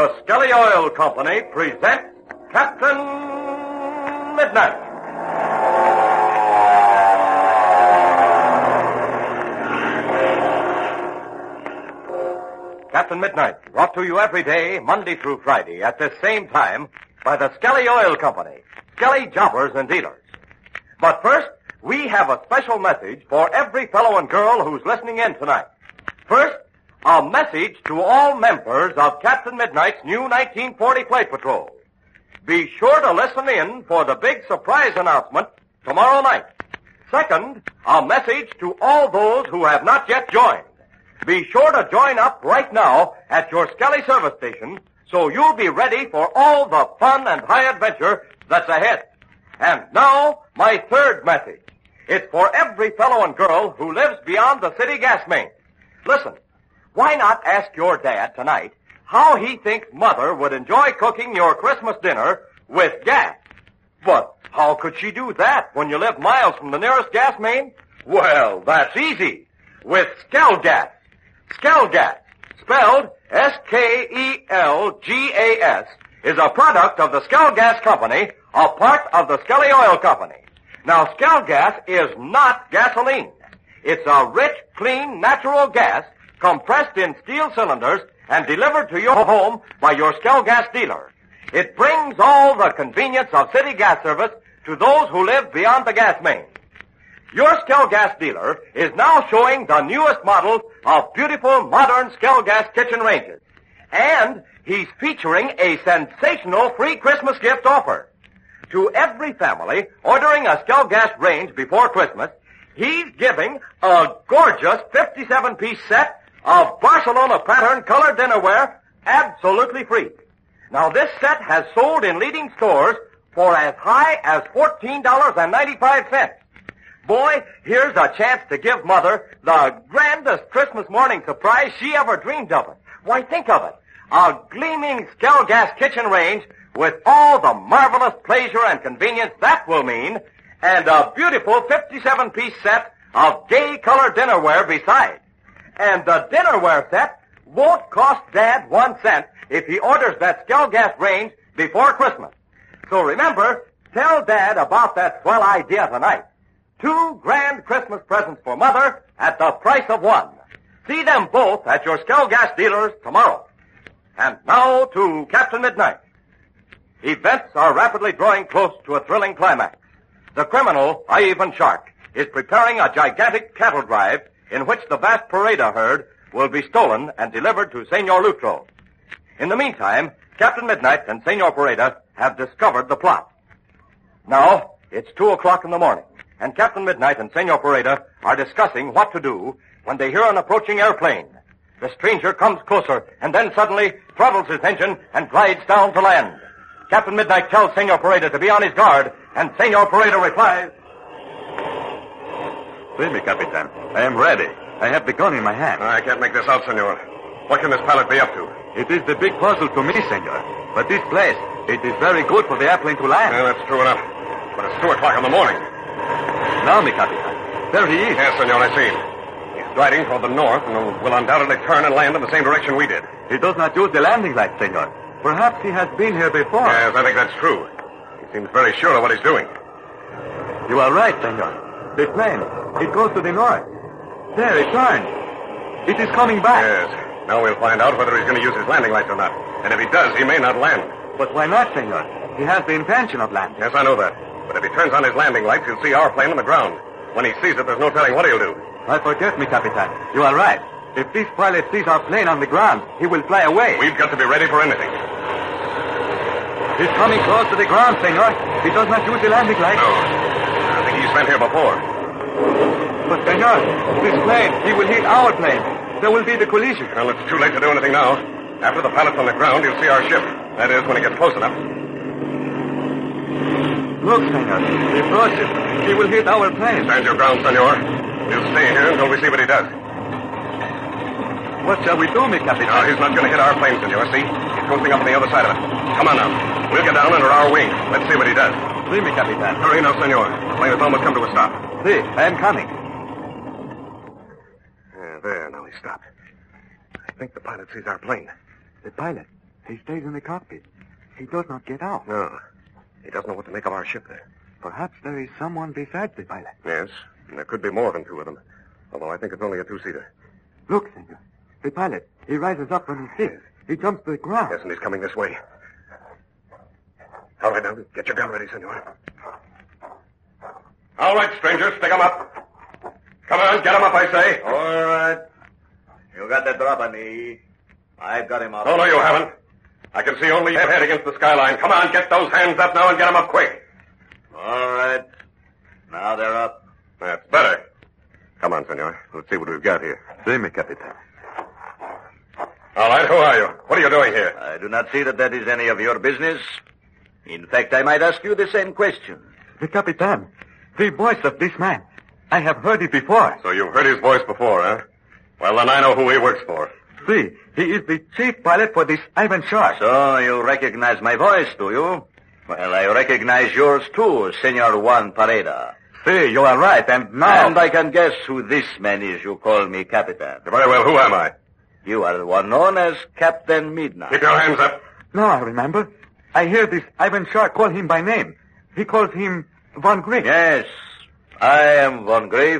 The Skelly Oil Company presents Captain Midnight. Captain Midnight, brought to you every day, Monday through Friday, at this same time, by the Skelly Oil Company, Skelly Jobbers and Dealers. But first, we have a special message for every fellow and girl who's listening in tonight. First, a message to all members of Captain Midnight's new 1940 Plate Patrol. Be sure to listen in for the big surprise announcement tomorrow night. Second, a message to all those who have not yet joined. Be sure to join up right now at your Skelly service station so you'll be ready for all the fun and high adventure that's ahead. And now, my third message. It's for every fellow and girl who lives beyond the city gas main. Listen. Why not ask your dad tonight how he thinks Mother would enjoy cooking your Christmas dinner with gas? But how could she do that when you live miles from the nearest gas main? Well, that's easy. With Skel Gas. Skel Gas, spelled S-K-E-L-G-A-S, is a product of the Skel Gas Company, a part of the Skelly Oil Company. Now, Skel Gas is not gasoline. It's a rich, clean, natural gas compressed in steel cylinders and delivered to your home by your Skel Gas dealer. It brings all the convenience of city gas service to those who live beyond the gas main. Your Skel Gas dealer is now showing the newest models of beautiful modern Skel Gas kitchen ranges. And he's featuring a sensational free Christmas gift offer. To every family ordering a Skel Gas range before Christmas, he's giving a gorgeous 57-piece set of Barcelona pattern colored dinnerware absolutely free. Now, this set has sold in leading stores for as high as $14.95. Boy, here's a chance to give Mother the grandest Christmas morning surprise she ever dreamed of it. Why, think of it. A gleaming Skel Gas kitchen range with all the marvelous pleasure and convenience that will mean, and a beautiful 57-piece set of gay colored dinnerware besides. And the dinnerware set won't cost Dad 1 cent if he orders that Skel Gas range before Christmas. So remember, tell Dad about that swell idea tonight. 2 grand Christmas presents for Mother at the price of 1. See them both at your Skel Gas dealers tomorrow. And now to Captain Midnight. Events are rapidly drawing close to a thrilling climax. The criminal, Ivan Shark, is preparing a gigantic cattle drive in which the vast Pareda herd will be stolen and delivered to Senor Lutro. In the meantime, Captain Midnight and Senor Pareda have discovered the plot. Now, it's 2 o'clock in the morning, and Captain Midnight and Senor Pareda are discussing what to do when they hear an approaching airplane. The stranger comes closer and then suddenly throttles his engine and glides down to land. Captain Midnight tells Senor Pareda to be on his guard, and Senor Pareda replies, "See me, Capitan. I am ready. I have the gun in my hand." I can't make this out, senor. What can this pilot be up to? It is the big puzzle to me, senor. But this place, it is very good for the airplane to land. Yeah, that's true enough. But it's 2 o'clock in the morning. Now, mi Capitan. There he is. Yes, senor, I see him. He's gliding toward the north and will undoubtedly turn and land in the same direction we did. He does not use the landing light, senor. Perhaps he has been here before. Yes, I think that's true. He seems very sure of what he's doing. You are right, senor. The plane, it goes to the north. There, it turns. It is coming back. Yes. Now we'll find out whether he's going to use his landing lights or not. And if he does, he may not land. But why not, senor? He has the intention of landing. Yes, I know that. But if he turns on his landing lights, he'll see our plane on the ground. When he sees it, there's no telling what he'll do. I forget me, Capitan. You are right. If this pilot sees our plane on the ground, he will fly away. We've got to be ready for anything. He's coming close to the ground, senor. He does not use the landing light. No. I think he's been here before. But, senor, this plane, he will hit our plane. There will be the collision. Well, it's too late to do anything now. After the pilot's on the ground, he'll see our ship. That is, when he gets close enough. Look, senor. He approaches. He will hit our plane. Stand your ground, senor. We'll stay here until we see what he does. What shall we do, mi Capitan? No, he's not going to hit our plane, senor. See? He's coasting up on the other side of it. Come on now. We'll get down under our wing. Let's see what he does. See me, Capitan. Hurry now, senor. The plane has almost come to a stop. See, I am coming. There, now he stopped. I think the pilot sees our plane. The pilot? He stays in the cockpit. He does not get out. No. He doesn't know what to make of our ship there. Perhaps there is someone besides the pilot. Yes, and there could be more than two of them. Although I think it's only a two-seater. Look, senor. The pilot. He rises up from his seat. He jumps to the ground. Yes, and he's coming this way. All right, now, get your gun ready, senor. All right, strangers, stick 'em up. Come on, get 'em up, I say. All right. You got the drop on me. I've got him up. Oh, no, you haven't. I can see only your head against the skyline. Come on, get those hands up now and get 'em up quick. All right. Now they're up. That's better. Come on, senor. Let's see what we've got here. See me, Capitan. All right, who are you? What are you doing here? I do not see that is any of your business. In fact, I might ask you the same question. The Capitan. The voice of this man. I have heard it before. So you've heard his voice before, huh? Well, then I know who he works for. See, he is the chief pilot for this Ivan Shark. So you recognize my voice, do you? Well, I recognize yours too, Senor Juan Pareda. See, you are right, and now... And I can guess who this man is you call me Capitan. Very well, who am I? You are the one known as Captain Midnight. Keep your hands up. No, I remember. I hear this Ivan Shark call him by name. He calls him Von Graef. Yes, I am Von Graef.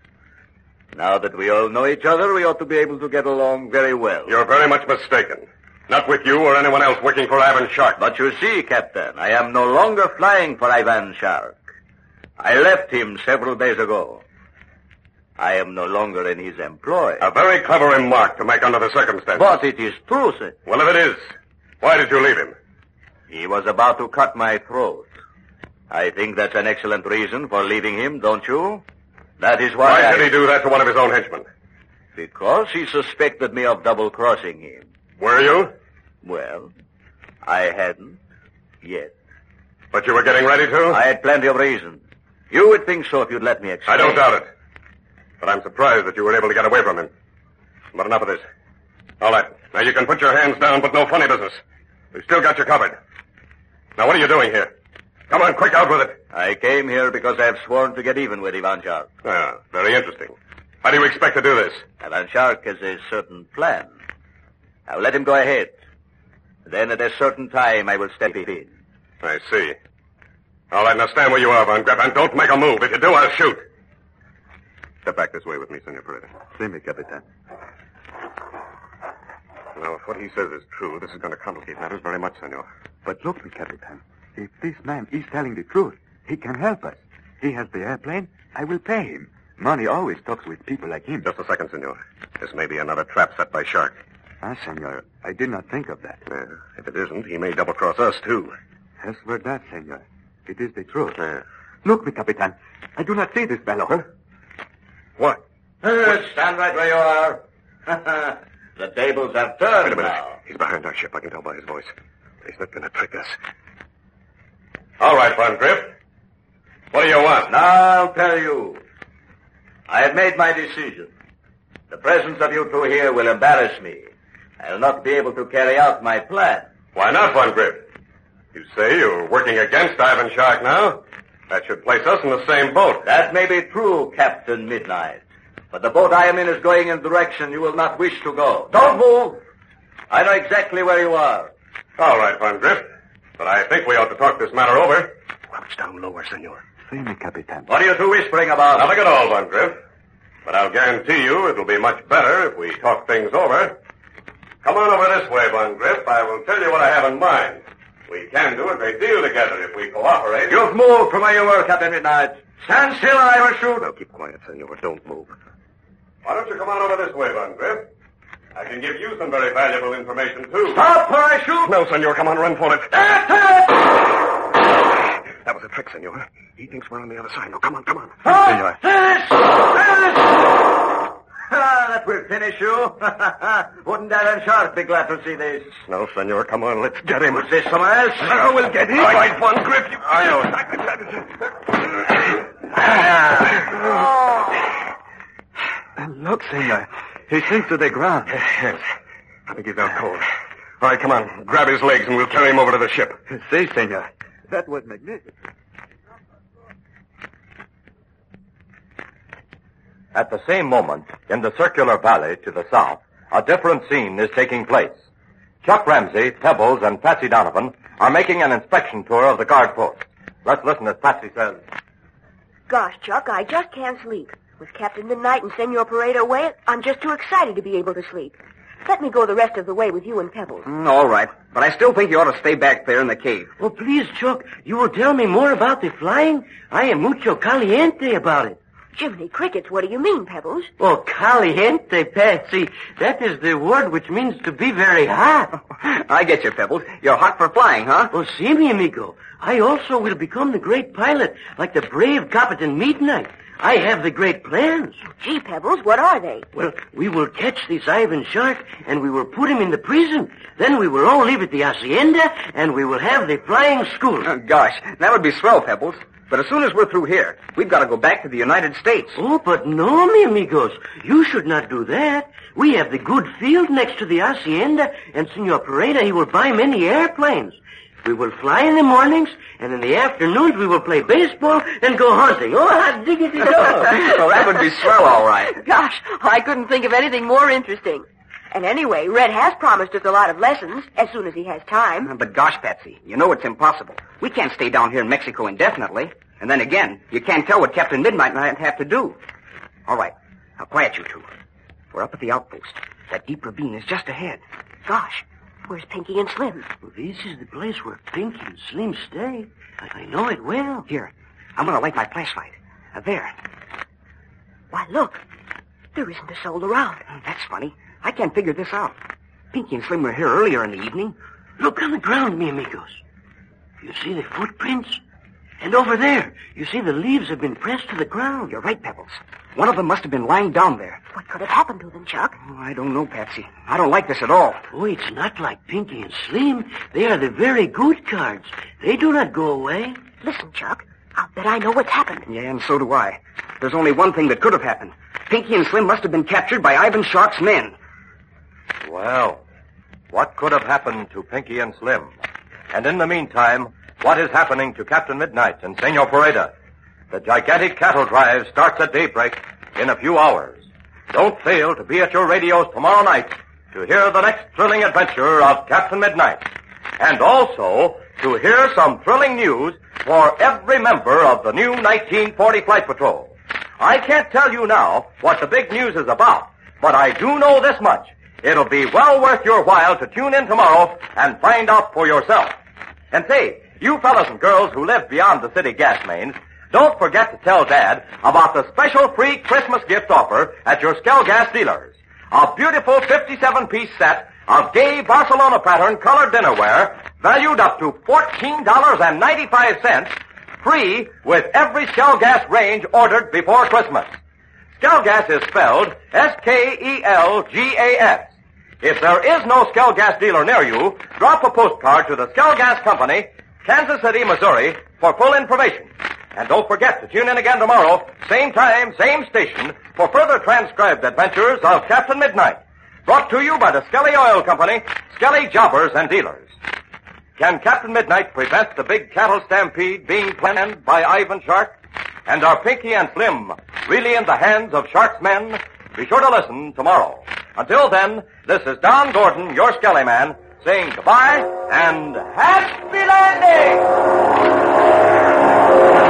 Now that we all know each other, we ought to be able to get along very well. You're very much mistaken. Not with you or anyone else working for Ivan Shark. But you see, Captain, I am no longer flying for Ivan Shark. I left him several days ago. I am no longer in his employ. A very clever remark to make under the circumstances. But it is true, sir. Well, if it is, why did you leave him? He was about to cut my throat. I think that's an excellent reason for leaving him, don't you? That is why Why did he do that to one of his own henchmen? Because he suspected me of double-crossing him. Were you? Well, I hadn't yet. But you were getting ready to? I had plenty of reason. You would think so if you'd let me explain. I don't doubt it. But I'm surprised that you were able to get away from him. But enough of this. All right. Now you can put your hands down, but no funny business. We've still got you covered. Now what are you doing here? Come on, quick, out with it. I came here because I have sworn to get even with Ivan Shark. Ah, very interesting. How do you expect to do this? Ivan Shark has a certain plan. I'll let him go ahead. Then at a certain time, I will step in. I see. All right, now stand where you are, Von Graef, and don't make a move. If you do, I'll shoot. Step back this way with me, Senor Pareda. See me, Capitan. Now, if what he says is true, this is going to complicate matters very much, Senor. But look, me, Capitan. If this man is telling the truth, he can help us. He has the airplane. I will pay him. Money always talks with people like him. Just a second, Senor. This may be another trap set by Shark. Ah, senor, I did not think of that. If it isn't, he may double-cross us, too. As for that, senor, it is the truth. Yeah. Look, me, Capitan. I do not see this fellow. Huh? What? Stand right where you are. The tables have turned Wait a minute. now. He's behind our ship. I can tell by his voice. He's not going to trick us. All right, Von Graef. What do you want? Now I'll tell you. I have made my decision. The presence of you two here will embarrass me. I'll not be able to carry out my plan. Why not, Von Graef? You say you're working against Ivan Shark now? That should place us in the same boat. That may be true, Captain Midnight. But the boat I am in is going in a direction you will not wish to go. Don't move! I know exactly where you are. All right, Von Graef. But I think we ought to talk this matter over. Crouch down lower, senor. See me, Capitan. What are you two whispering about? Nothing at all, Von Graef. But I'll guarantee you it'll be much better if we talk things over. Come on over this way, Von Graef. I will tell you what I have in mind. We can do a great deal together if we cooperate. You've moved from where you were, Captain Midnight. Stand still or I will shoot. Now, keep quiet, senor. Don't move. Why don't you come on over this way, Von Graef? I can give you some very valuable information, too. Stop or I shoot. No, senor. Come on, run for it. That's That was a trick, senor. He thinks we're on the other side. Now, come on, come on. Senor. That will finish you. Wouldn't Ivan Shark be glad to see this? No, senor. Come on, let's get him. What's this, somewhere else? No, we'll get him. All right, Von Graef. And look, senor. He sinks to the ground. Yes. I think he's down cold. All right, come on. Grab his legs and we'll carry him over to the ship. See, senor. That was magnificent. At the same moment, in the circular valley to the south, a different scene is taking place. Chuck Ramsey, Pebbles, and Patsy Donovan are making an inspection tour of the guard post. Let's listen as Patsy says. Gosh, Chuck, I just can't sleep. With Captain Midnight and Senor Pareda away, I'm just too excited to be able to sleep. Let me go the rest of the way with you and Pebbles. All right, but I still think you ought to stay back there in the cave. Oh, please, Chuck, you will tell me more about the flying? I am mucho caliente about it. Jiminy Crickets, what do you mean, Pebbles? Oh, caliente, Patsy. That is the word which means to be very hot. I get you, Pebbles. You're hot for flying, huh? Oh, see me, amigo. I also will become the great pilot, like the brave Captain Midnight. I have the great plans. Gee, Pebbles, what are they? Well, we will catch this Ivan Shark, and we will put him in the prison. Then we will all live at the hacienda, and we will have the flying school. Oh, gosh, that would be swell, Pebbles. But as soon as we're through here, we've got to go back to the United States. Oh, but no, mi amigos. You should not do that. We have the good field next to the hacienda, and Senor Pareda, he will buy many airplanes. We will fly in the mornings, and in the afternoons we will play baseball and go hunting. Oh, hot diggity dog. Well, that would be swell, all right. Gosh, I couldn't think of anything more interesting. And anyway, Red has promised us a lot of lessons as soon as he has time. But gosh, Patsy, you know it's impossible. We can't stay down here in Mexico indefinitely. And then again, you can't tell what Captain Midnight might have to do. All right, now quiet you two. We're up at the outpost. That deep ravine is just ahead. Gosh, where's Pinky and Slim? Well, this is the place where Pinky and Slim stay. I know it well. Here, I'm going to light my flashlight. There. Why, look. There isn't a soul around. That's funny. I can't figure this out. Pinky and Slim were here earlier in the evening. Look on the ground, mi amigos. You see the footprints? And over there, you see the leaves have been pressed to the ground. You're right, Pebbles. One of them must have been lying down there. What could have happened to them, Chuck? Oh, I don't know, Patsy. I don't like this at all. Oh, it's not like Pinky and Slim. They are the very good cards. They do not go away. Listen, Chuck. I'll bet I know what's happened. Yeah, and so do I. There's only one thing that could have happened. Pinky and Slim must have been captured by Ivan Shark's men. Well, what could have happened to Pinky and Slim? And in the meantime, what is happening to Captain Midnight and Senor Pareda? The gigantic cattle drive starts at daybreak in a few hours. Don't fail to be at your radios tomorrow night to hear the next thrilling adventure of Captain Midnight. And also to hear some thrilling news for every member of the new 1940 Flight Patrol. I can't tell you now what the big news is about, but I do know this much. It'll be well worth your while to tune in tomorrow and find out for yourself. And say, you fellas and girls who live beyond the city gas mains, don't forget to tell Dad about the special free Christmas gift offer at your Skell Gas dealers. A beautiful 57-piece set of gay Barcelona pattern colored dinnerware valued up to $14.95, free with every Skell Gas range ordered before Christmas. Skell Gas is spelled Skelgas. If there is no Skell Gas dealer near you, drop a postcard to the Skell Gas Company, Kansas City, Missouri, for full information. And don't forget to tune in again tomorrow, same time, same station, for further transcribed adventures of Captain Midnight. Brought to you by the Skelly Oil Company, Skelly Jobbers and Dealers. Can Captain Midnight prevent the big cattle stampede being planned by Ivan Shark? And are Pinky and Slim really in the hands of Shark's men? Be sure to listen tomorrow. Until then, this is Don Gordon, your Skelly Man, saying goodbye and happy landing!